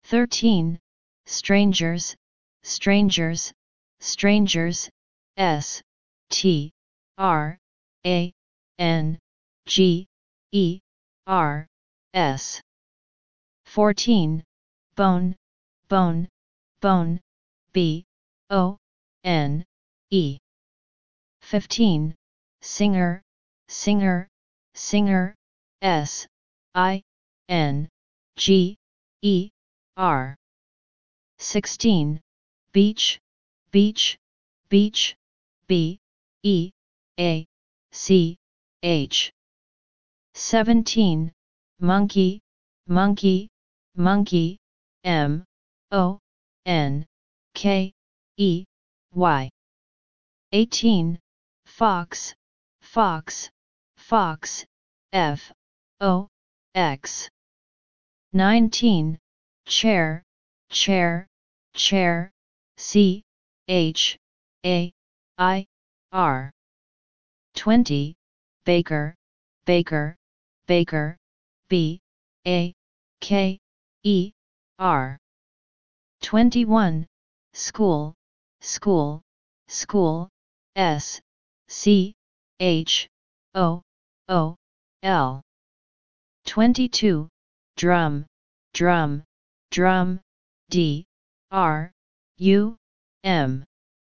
13. Strangers, strangers, strangers, S, T, R, A, N, G, E, R, S. 14. Bone, bone, bone, B, O, N, E. 15. Singer, singer, singer, S, I, N, G, E, R. 16. Beach, beach, beach, B, E, A, C, H. 17. Monkey, monkey, monkey, M, O, N, K, E, Y. 18. Fox, fox, fox, F, O, X. 19. Chair, chair, chair, C, H, A, I, R. 20. Baker, baker, baker, B, A, K, E, R. 21. School, school, school, S, C, H, O, O, L. 22. Drum, drum, drum, D, R, U, M.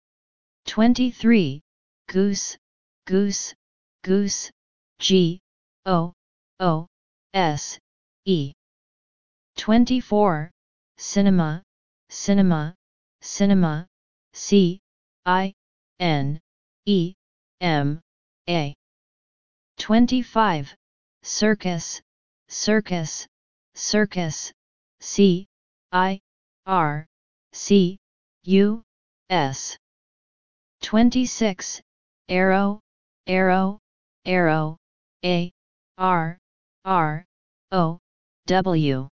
23. Goose, goose, goose, G, O, O, S, E. 24. Cinema, cinema, cinema, C, I, N, E, M, A. 25. Circus, circus, circus, C, I, R, C, U, S. 26. Arrow, arrow, arrow, A, R, R, O, W.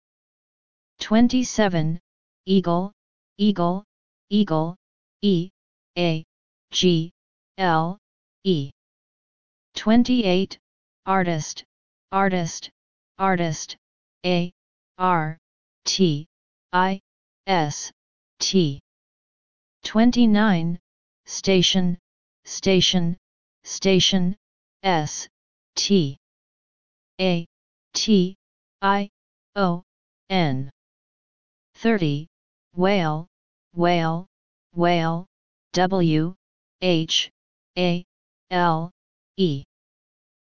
27. Eagle, eagle, eagle, E, A, G, L, E. 28. Artist, artist, artist, A, R, T, I, S, T. 29. Station, station, station, S, T, A, T, I, O, N. 30. Whale, whale, whale, W, H, A, L, E.